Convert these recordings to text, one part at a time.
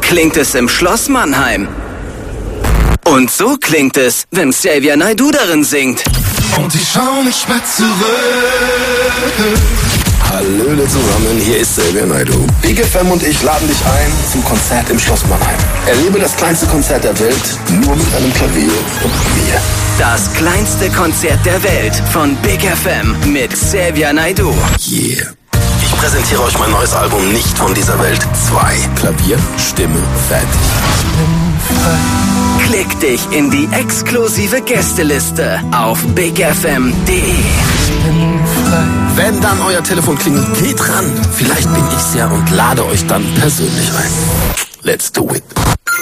klingt es im Schloss Mannheim. Und so klingt es, wenn Xavier Naidoo darin singt. Und ich schau nicht mehr zurück. Hallöle zusammen, hier ist Xavier Naidoo. Big FM und ich laden dich ein zum Konzert im Schloss Mannheim. Erlebe das kleinste Konzert der Welt, nur mit einem Klavier und mir. Das kleinste Konzert der Welt von Big FM mit Xavier Naidoo. Yeah. Ich präsentiere euch mein neues Album Nicht von dieser Welt 2. Klavier, Stimme, fertig. Klick dich in die exklusive Gästeliste auf bigfm.de. Wenn dann euer Telefon klingelt, geht ran. Vielleicht bin ich's ja und lade euch dann persönlich ein. Let's do it.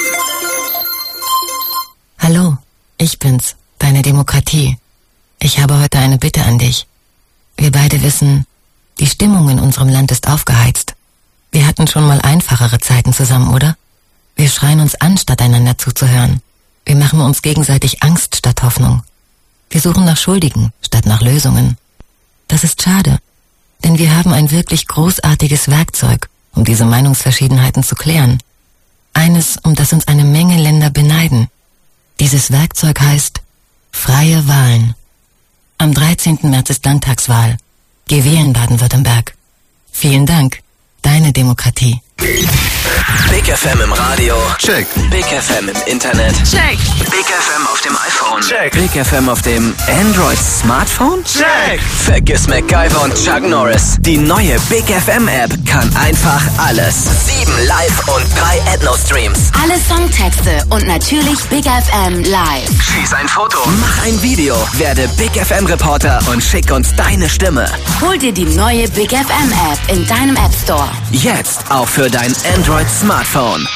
Hallo, ich bin's, deine Demokratie. Ich habe heute eine Bitte an dich. Wir beide wissen, die Stimmung in unserem Land ist aufgeheizt. Wir hatten schon mal einfachere Zeiten zusammen, oder? Wir schreien uns an, statt einander zuzuhören. Wir machen uns gegenseitig Angst statt Hoffnung. Wir suchen nach Schuldigen statt nach Lösungen. Das ist schade, denn wir haben ein wirklich großartiges Werkzeug, um diese Meinungsverschiedenheiten zu klären. Eines, um das uns eine Menge Länder beneiden. Dieses Werkzeug heißt freie Wahlen. Am 13. März ist Landtagswahl. Geh wählen, Baden-Württemberg. Vielen Dank, deine Demokratie. Big FM im Radio. Check. Big FM im Internet. Check. Big FM auf dem iPhone. Check. Big FM auf dem Android-Smartphone. Check. Vergiss MacGyver und Chuck Norris. Die neue Big FM App kann einfach alles. 7 Live- und 3 Ethno-Streams. Alle Songtexte und natürlich Big FM live. Schieß ein Foto. Mach ein Video. Werde Big FM Reporter und schick uns deine Stimme. Hol dir die neue Big FM App in deinem App Store. Jetzt auch für dein Android-Smartphone.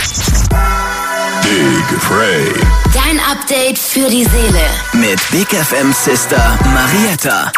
Big Frey. Dein Update für die Seele. Mit Big FM Sister Marietta.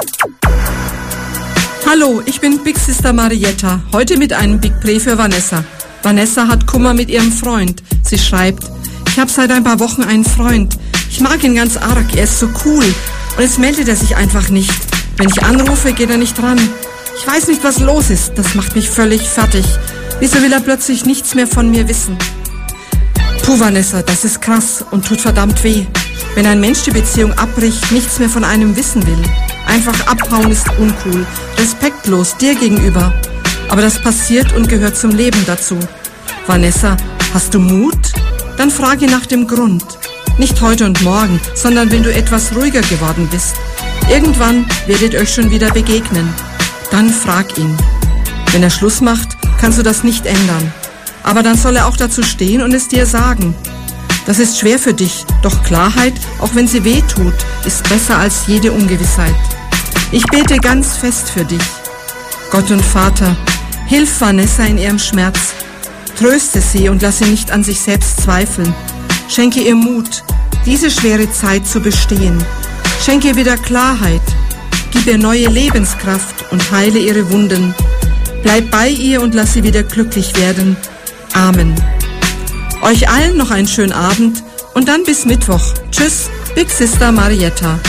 Hallo, ich bin Big Sister Marietta. Heute mit einem Big Play für Vanessa. Vanessa hat Kummer mit ihrem Freund. Sie schreibt: Ich habe seit ein paar Wochen einen Freund. Ich mag ihn ganz arg, er ist so cool. Und jetzt meldet er sich einfach nicht. Wenn ich anrufe, geht er nicht ran. Ich weiß nicht, was los ist. Das macht mich völlig fertig. Wieso will er plötzlich nichts mehr von mir wissen? Puh, Vanessa, das ist krass und tut verdammt weh. Wenn ein Mensch die Beziehung abbricht, nichts mehr von einem wissen will. Einfach abhauen ist uncool, respektlos dir gegenüber. Aber das passiert und gehört zum Leben dazu. Vanessa, hast du Mut? Dann frage nach dem Grund. Nicht heute und morgen, sondern wenn du etwas ruhiger geworden bist. Irgendwann werdet ihr euch schon wieder begegnen. Dann frag ihn. Wenn er Schluss macht, kannst du das nicht ändern. Aber dann soll er auch dazu stehen und es dir sagen. Das ist schwer für dich, doch Klarheit, auch wenn sie weh tut, ist besser als jede Ungewissheit. Ich bete ganz fest für dich. Gott und Vater, hilf Vanessa in ihrem Schmerz. Tröste sie und lass sie nicht an sich selbst zweifeln. Schenke ihr Mut, diese schwere Zeit zu bestehen. Schenke ihr wieder Klarheit. Gib ihr neue Lebenskraft und heile ihre Wunden. Bleib bei ihr und lass sie wieder glücklich werden. Amen. Euch allen noch einen schönen Abend und dann bis Mittwoch. Tschüss, Big Sister Marietta.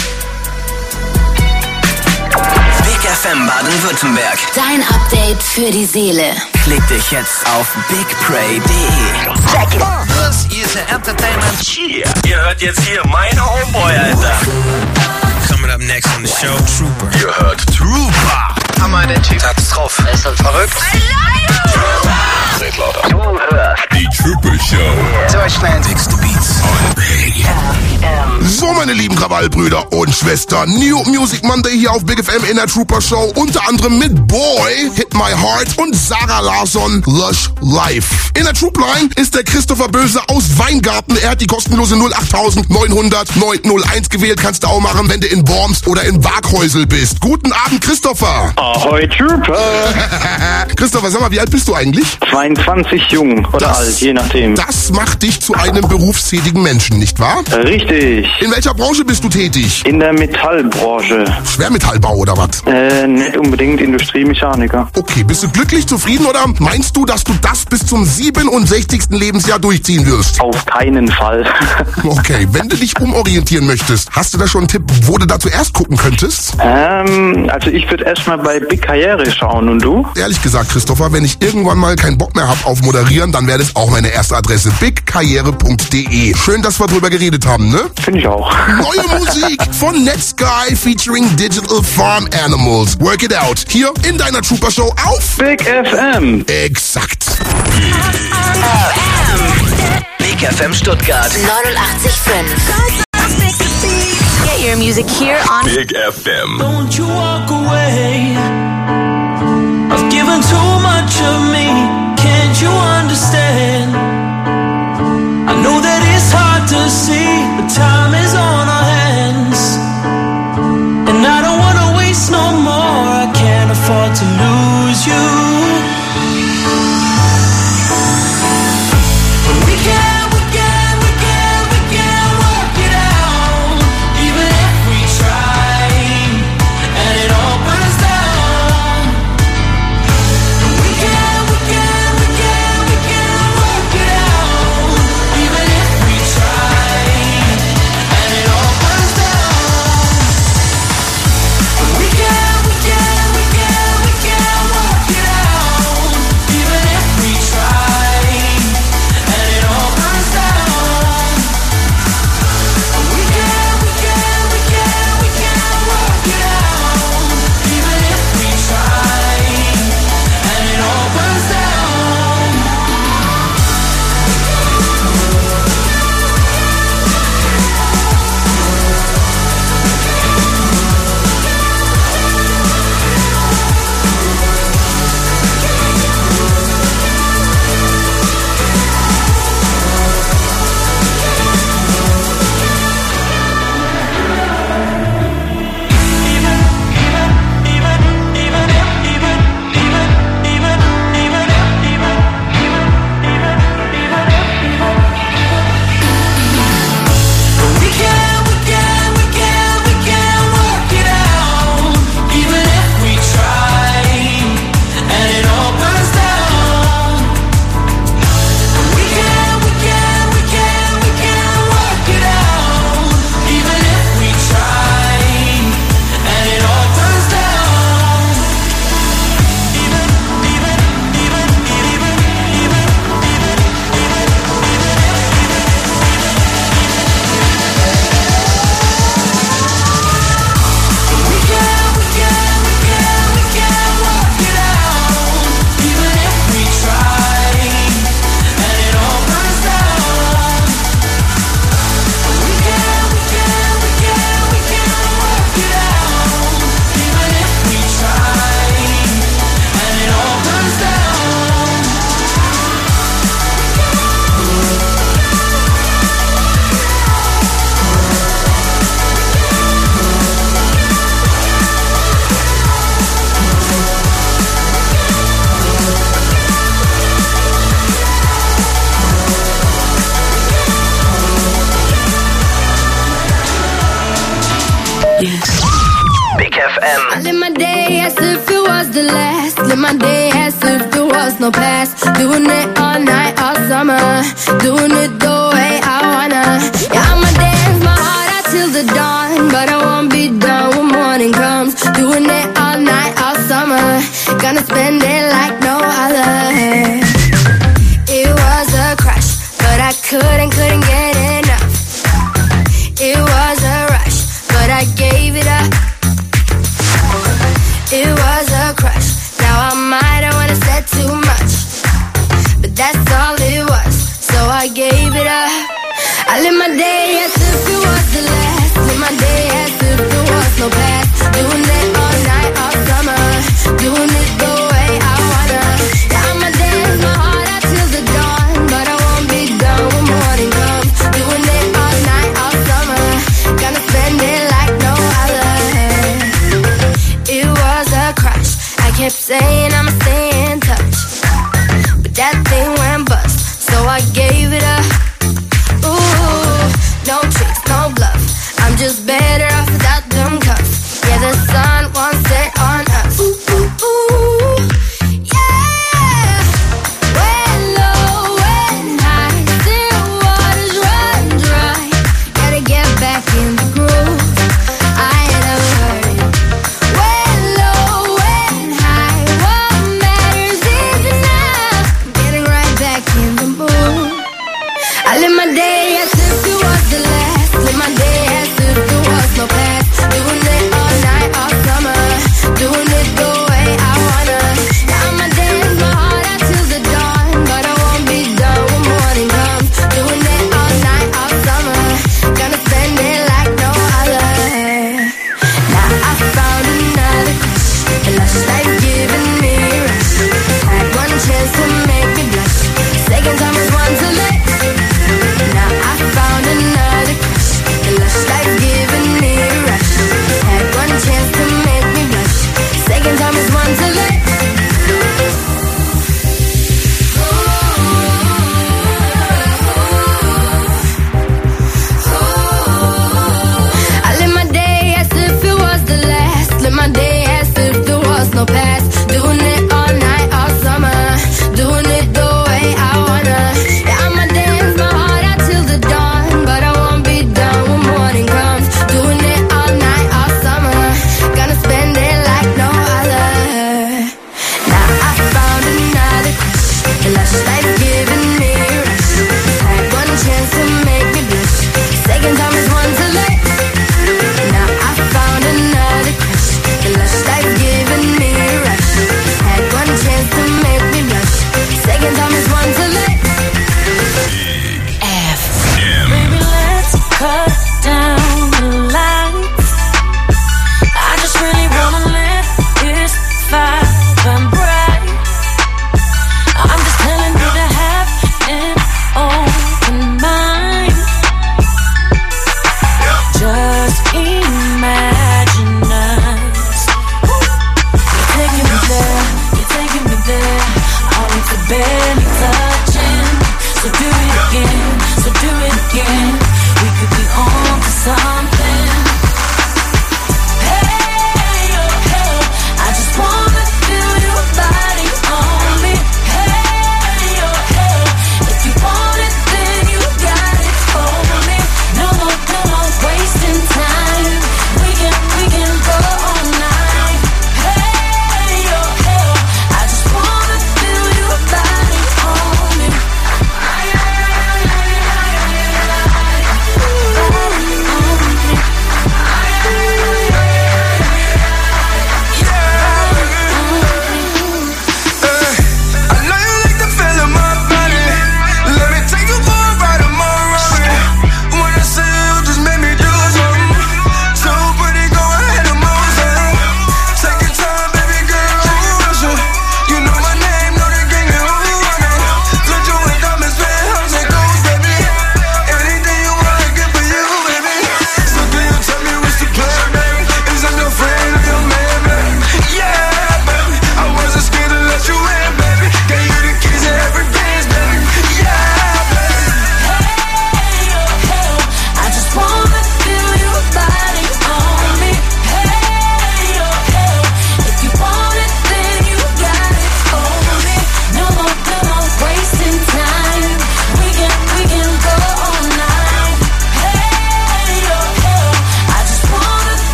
Big FM Baden-Württemberg. Dein Update für die Seele. Klick dich jetzt auf bigpray.de. Das ist Entertainment Cheer. Ihr hört jetzt hier mein Homeboy, Alter. Coming up next on the show, Trooper. Ihr hört Trooper. Hammer, der Typ hat's drauf. Er ist halt verrückt. Seht lauter. Du hörst Die Trooper Show. Deutschland. Fix the beats. On Big. So, meine lieben Krawallbrüder und Schwestern. New Music Monday hier auf Big FM in der Trooper Show. Unter anderem mit Boy, Hit My Heart und Sarah Larsson, Lush Life. In der Troopline ist der Christopher Böse aus Weingarten. Er hat die kostenlose 08900 901 gewählt. Kannst du auch machen, wenn du in Worms oder in Waghäusel bist. Guten Abend, Christopher. Ahoi, Trooper. Christopher, sag mal, wie alt bist du eigentlich? 22 jung oder alt, je nachdem. Das macht dich zu einem berufstätigen Menschen, nicht wahr? Richtig. In welcher Branche bist du tätig? In der Metallbranche. Schwermetallbau oder was? Nicht unbedingt Industriemechaniker. Okay, bist du glücklich, zufrieden oder meinst du, dass du das bis zum 67. Lebensjahr durchziehen wirst? Auf keinen Fall. Okay, wenn du dich umorientieren möchtest, hast du da schon einen Tipp, wo du da zuerst gucken könntest? Also ich würde erstmal bei Big Karriere schauen und du? Ehrlich gesagt, Christopher, wenn ich irgendwann mal keinen Bock mehr hab auf Moderieren, dann wäre das auch mein meine erste Adresse bigkarriere.de. Schön, dass wir drüber geredet haben, ne? Finde ich auch. Neue Musik von Netsky featuring Digital Farm Animals. Work it out. Hier in deiner Trooper Show auf Big FM. Exakt. Big FM Stuttgart 89,5. Get your music here on Big FM. Don't you walk away. I've given too much of me. Can't you understand? I know that it's hard to see, but time is on our hands. And I don't wanna waste no more. I can't afford to lose you. I live my day as if it was the last. Live my day as if there was no past. Doing it all night, all summer. Doing it the way I wanna. Yeah, I'ma dance my heart out till the dawn, but I won't be done when morning comes. Doing it all night, all summer. Gonna spend it like no other. It was a crush, but I couldn't get enough. It was a rush, but I gave it up. It was a crush. Now I might have wanna said too much, but that's all it was. So I gave it up. I live my day as if it was the last. Live my day as if there was no past. Doing it all night, all summer. Doing it the way I wanna. Yeah, I'ma dance my heart out till the dawn, but I won't be done when morning comes. Doing it all night, all summer. Gonna spend it like no other. It was a crush. I kept saying I'ma stay in touch, but that thing went bust, so I gave it up. Ooh, no tricks, no bluff. I'm just better off without them cuffs. Yeah, the sun won't set on us. Ooh, ooh, ooh, yeah. When low, when high, still waters run dry. Gotta get back in the groove. I ain't never heard it. When low, when high, what matters is now. Getting right back in the mood.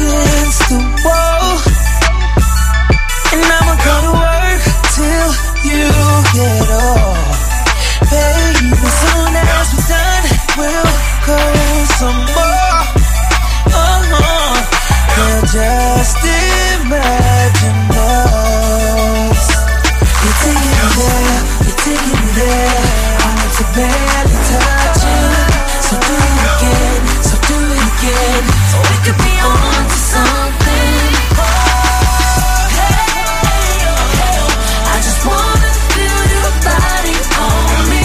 against the wall, and I'ma go to work till you get off. Baby, soon as we're done, we'll go some more. Now just imagine us. You're taking me there. I want to barely touch you. So do it again. We could be on to something. I just wanna feel your body on me.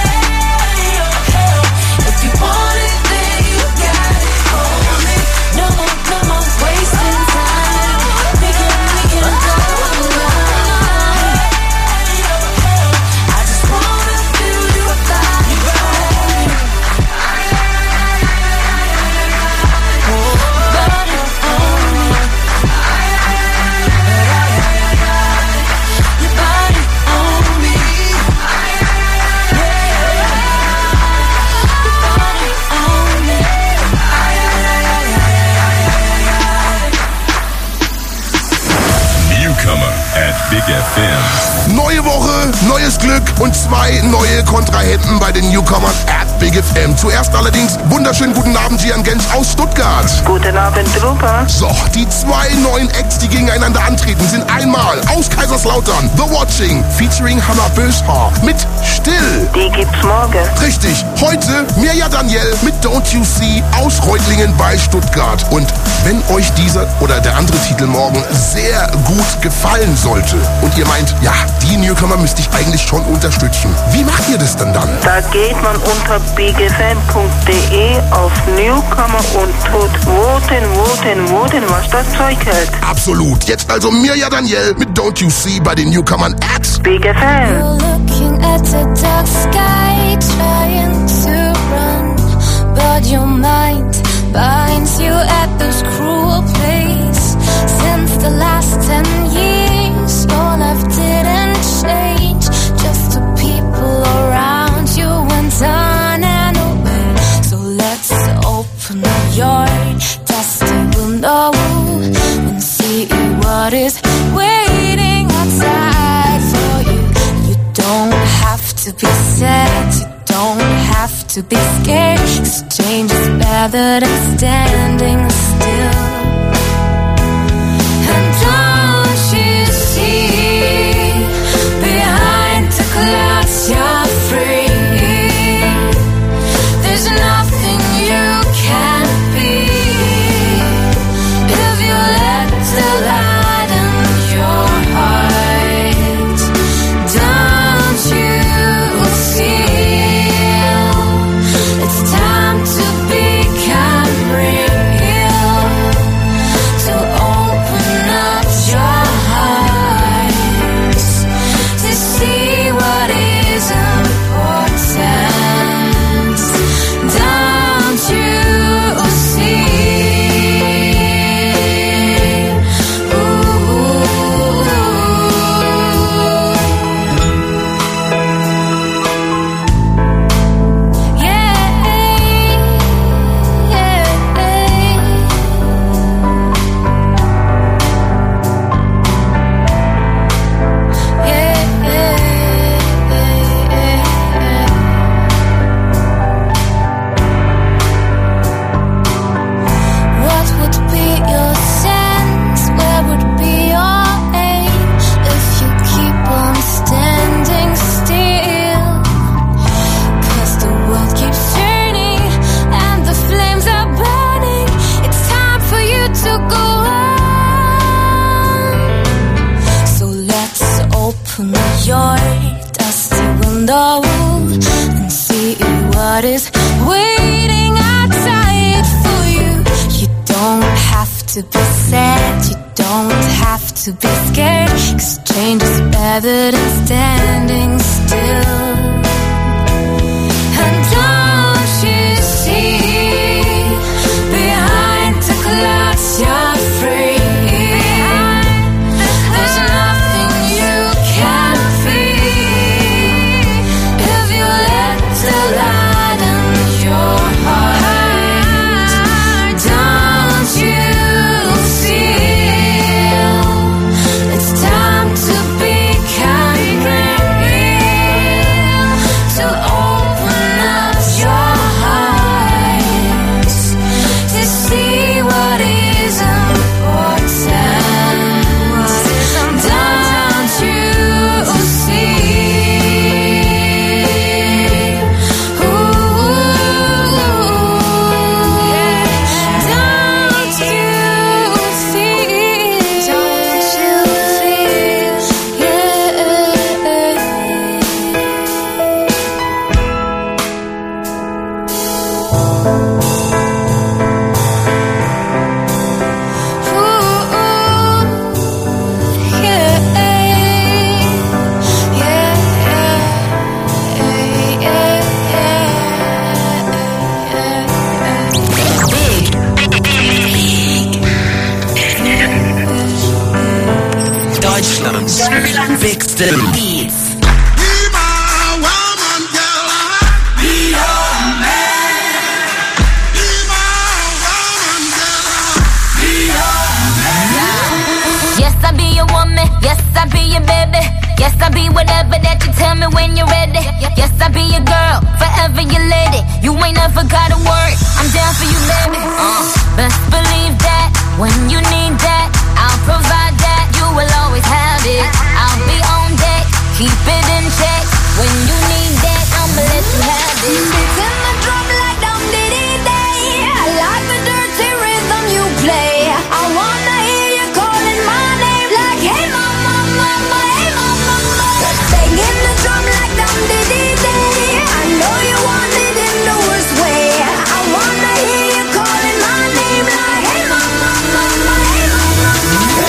If you want it, then you got it on me. No more wasting time. We can go online. I just wanna feel your body right. Body on me. Your body on me. Newcomer at Big FM. Neue Woche, neues Glück und 2 neue Kontrahenten bei den Newcomern at Big FM. Zuerst allerdings wunderschönen guten Abend, Gian Gensch aus Stuttgart. Guten Abend, Rupa. So, die 2 neuen Acts, die gegeneinander antreten, sind einmal aus Kaiserslautern The Watching featuring Hannah Böshaar mit Still. Die gibt's morgen. Richtig, heute Mirja Daniel mit Don't You See aus Reutlingen bei Stuttgart. Und wenn euch dieser oder der andere Titel morgen sehr gut gefallen sollte und ihr meint, ja, die Newcomer müsste ich eigentlich schon unterstützen, wie macht ihr das denn dann? Da geht man unter bigfm.de auf Newcomer und tut voten, was das Zeug hält. Absolut. Jetzt also Mirja Daniel mit Don't You See bei den Newcomern at Big FM. You're looking at the dark sky, trying to run, but your mind binds you at this cruel place. Since the last 10 years, your life didn't change. Just the people around you went on and away. So let's open your dusty window and see what is waiting outside for you. You don't have to be sad, you don't have to be scared, 'cause change is better than standing still. And don't you see, behind the clouds you're free. There's nothing you can't be if you let the light in your heart. Don't you feel it's time to become real, to open up your heart, to see what is important. Don't you see? What would be your sense? Where would be your aim if you keep on standing still? 'Cause the world keeps turning and the flames are burning. It's time for you to go on. So let's open your dusty window and see what is waiting outside for you. You don't have to be sad, you don't have to be scared, 'cause change is better than standing still. And don't you see, behind the clouds you're free. There's nothing you can't feel if you let the light in your heart. Don't you Big Still Beats. Yes, I be your woman. Yes, I be your baby. Yes, I be whatever that you tell me when you're ready. Yes, I be your girl, forever your lady. You ain't never gotta worry, I'm down for you, baby. Best believe that when you need that, I'll provide that. You will always have it. I'll be on deck, keep it in check. When you need that, I'ma let you have it. Beats in the drum like dum diddy day. I like the dirty rhythm you play. I wanna hear you calling my name like, hey mama, mama, hey mama, mama. Banging the drum like dum diddy day. I know you want it in the worst way. I wanna hear you calling my name like, hey mama, mama, hey mama, mama.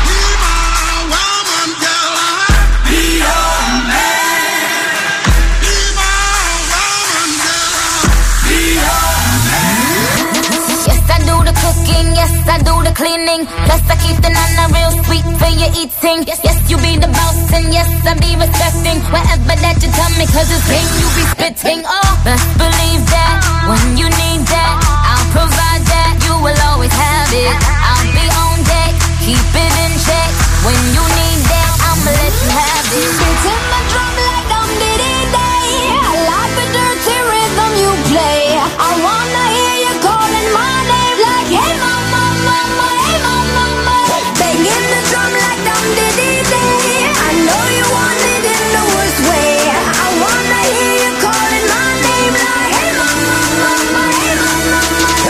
Yes, I do the cleaning. Plus I keep the nana real sweet for your eating. Yes, you be the boss and yes, I be respecting whatever that you tell me, cause it's game you be spitting. Oh, best believe that when you need that, I'll provide that. You will always have it. I'll be on deck, keep it in check. When you need that, I'ma let you have it. Beats in the drum like dum diddy day. I like the dirty rhythm you play. I wanna hear you calling my name like, hey mama, mama, hey mama, mama. Banging the drum like dum diddy day. I know you want it in the worst way. I wanna hear you calling my name like, hey mama, mama, hey mama, mama.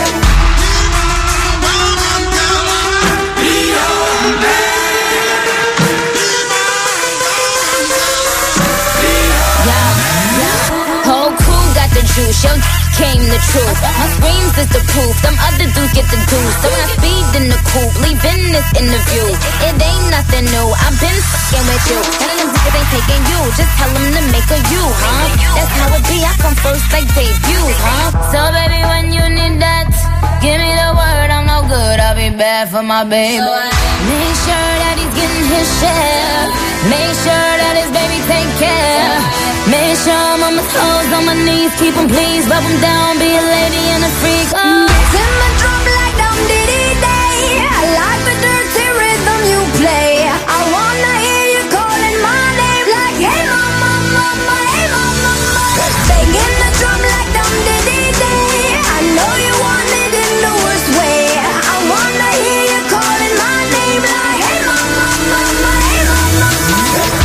Whole crew got the juice, yo came the truth. My screams is the proof, them other dudes get the juice. So when I speed in the coupe, leaving this interview, it ain't nothing new, I've been fucking with you. None of them niggas ain't taking you, just tell them to make a you, huh? That's how it be, I come first like debuts, huh? So baby, when you need that, give me the word, I'm no good, I'll be bad for my baby. So make sure that he's getting his share, make sure that his baby take care. Make sure I'm on my toes, on my knees, keep them please, rub them down, be a lady and a freak. Beats in the drum like dum diddy day. I like the dirty rhythm you play. I wanna hear you calling my name like, hey mama, mama, hey mama, mama. Banging the drum like dum diddy day. I know you want it in the worst way. I wanna hear you calling my name like, hey mama, mama, hey mama, mama.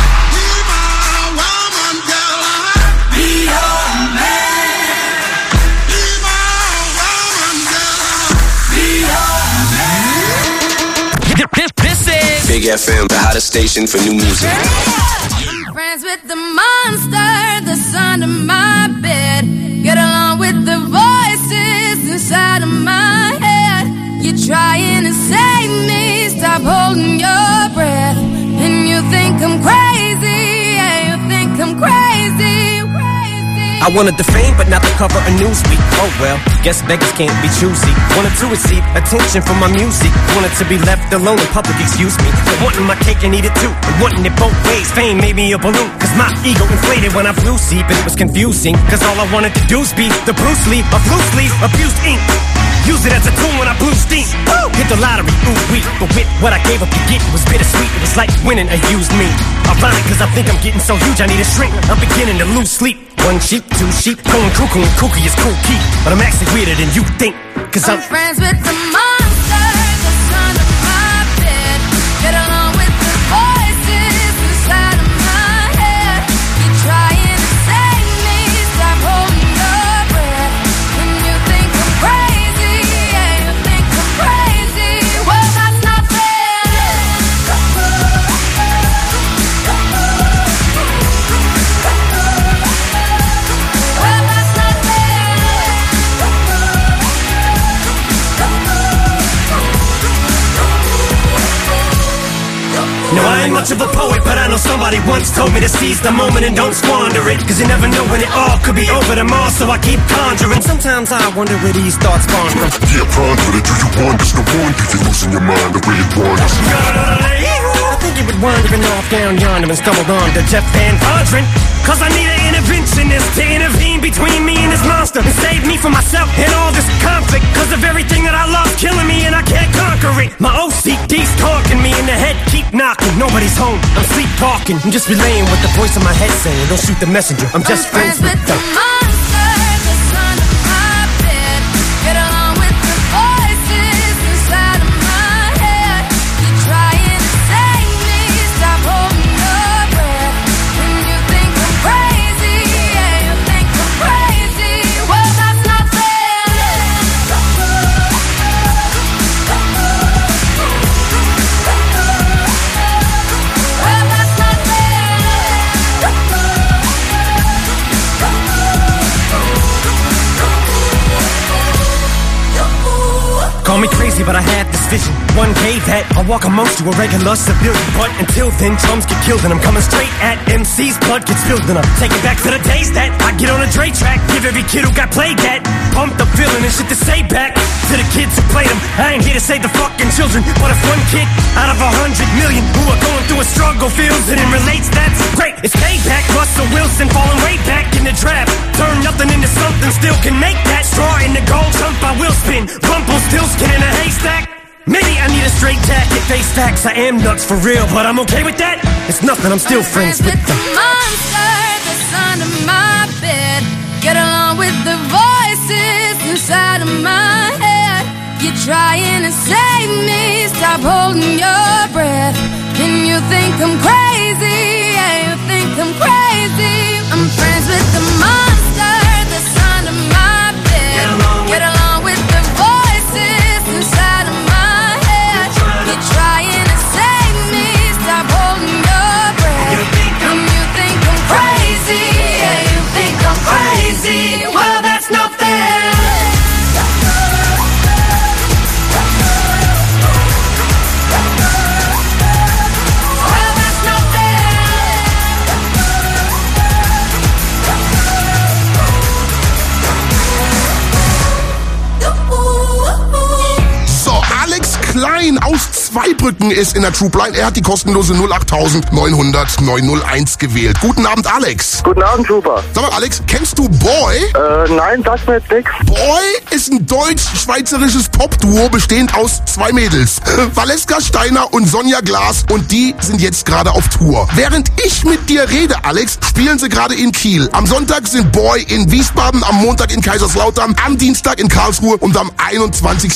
Big FM, the hottest station for new music. Friends with the monster that's under my bed. Get along with the voices inside of my head. You're trying to save me, stop holding your breath. And you think I'm crazy, yeah, you think I'm crazy. I wanted the fame, but not the cover of Newsweek. Oh well, guess beggars can't be choosy. Wanted to receive attention from my music. Wanted to be left alone in public, excuse me. But wanting my cake and eat it too, and wanting it both ways. Fame made me a balloon, cause my ego inflated when I flew see. But it was confusing, cause all I wanted to do was be the Bruce Lee of loose leaf, abused ink. Use it as a tool when I blew steam. Woo! Hit the lottery, ooh wee. But with what I gave up to get, it was bittersweet. It was like winning a used me. Ironic, cause I think I'm getting so huge I need a shrink. I'm beginning to lose sleep. One sheep, two sheep, going cuckoo and kooky is cool key. But I'm actually weirder than you think, cause I'm friends with the monster that's under my bed. Get along with the voices inside of my head. You're trying to save me, stop holding your breath. And you think I'm crazy, yeah, you think I'm crazy. Well, that's not fair. Well, that's not fair. No, I ain't much of a poet, but I know somebody once told me to seize the moment and don't squander it. Cause you never know when it all could be over tomorrow, so I keep conjuring. Sometimes I wonder where these thoughts spawn from. Yeah, ponder it, do you wonder? No wonder you're losing your mind the way it wanders. I think it would wind even off down yonder and stumbled on to Jeff Van Vondren. Cause I need an interventionist to intervene between me and this monster and save me from myself and all this conflict. Cause of everything that I love killing me and I can't conquer it. My OCD's talking me in the head, keep knocking. Nobody's home, I'm sleepwalking. I'm just relaying what the voice in my head saying. Don't shoot the messenger, I'm just friends with the monster that's under my bed. Get along with the voices inside of my head. You're trying to save me, stop holding your breath. When you think I'm crazy, yeah, you think I'm crazy. Well, that's not fair. Well, that's not Call me crazy, but I had this vision. One day that I'll walk amongst you, a regular civilian. But until then, drums get killed and I'm coming straight at MC's blood gets spilled. And I'm taking back to the days that I get on a Dre track. Give every kid who got played that pumped up feeling and shit to say back to the kids who played them. I ain't here to save the fucking children, but if one kid out of 100 million who are going through a struggle feels it and relates, that's great. It's payback. Russell Wilson falling way back in the draft. Turn nothing into something, still can make that. Straw in the gold, jump I will spin. Rumpelstiltskin in a haystack. Maybe I need a straight jacket, face facts. I am nuts for real, but I'm okay with that. It's nothing, I'm still friends with the monster that's under my bed. Get along with the voices inside of my head. You're trying to save me, stop holding your breath. And you think I'm crazy, yeah, you think I'm crazy. I'm friends with the monster that's under my bed. Get along with the voices inside of my head. You're trying to save me, stop holding your breath. And you think I'm crazy, yeah, you think I'm crazy. Well, that's not fair. Klein aus Zweibrücken ist in der Troopline. Er hat die kostenlose 08900 901 gewählt. Guten Abend, Alex. Guten Abend, Trooper. Sag mal, Alex, kennst du Boy? Nein, sagt mir jetzt nix. Boy ist ein deutsch-schweizerisches Pop-Duo bestehend aus zwei Mädels. Valeska Steiner und Sonja Glas. Und die sind jetzt gerade auf Tour. Während ich mit dir rede, Alex, spielen sie gerade in Kiel. Am Sonntag sind Boy in Wiesbaden, am Montag in Kaiserslautern, am Dienstag in Karlsruhe und am 21.